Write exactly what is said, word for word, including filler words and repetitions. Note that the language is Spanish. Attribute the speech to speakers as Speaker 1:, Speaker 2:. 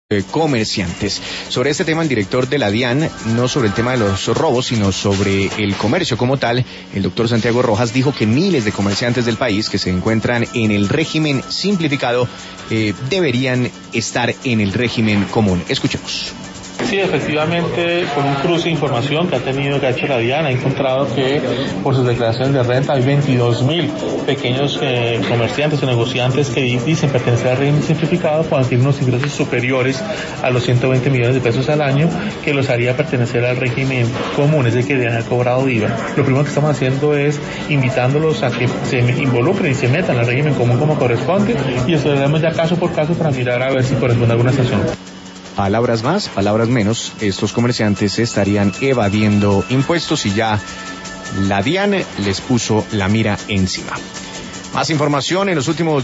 Speaker 1: Eh, comerciantes. Sobre este tema, el director de la DIAN, no sobre el tema de los robos, sino sobre el comercio como tal, el doctor Santiago Rojas dijo que miles de comerciantes del país que se encuentran en el régimen simplificado eh, deberían estar en el régimen común. Escuchemos.
Speaker 2: Sí, efectivamente, con un cruce de información que ha tenido, que ha hecho la DIAN, ha encontrado que por sus declaraciones de renta hay veintidós mil pequeños eh, comerciantes o negociantes que dicen pertenecer al régimen simplificado cuando tienen unos ingresos superiores a los ciento veinte millones de pesos al año, que los haría pertenecer al régimen común, es decir, que deben haber cobrado I V A. Lo primero que estamos haciendo es invitándolos a que se involucren y se metan al régimen común como corresponde, y estudiaremos ya caso por caso para mirar a ver si corresponde a alguna sanción.
Speaker 1: Palabras más, palabras menos, estos comerciantes estarían evadiendo impuestos y ya la DIAN les puso la mira encima. Más información en los últimos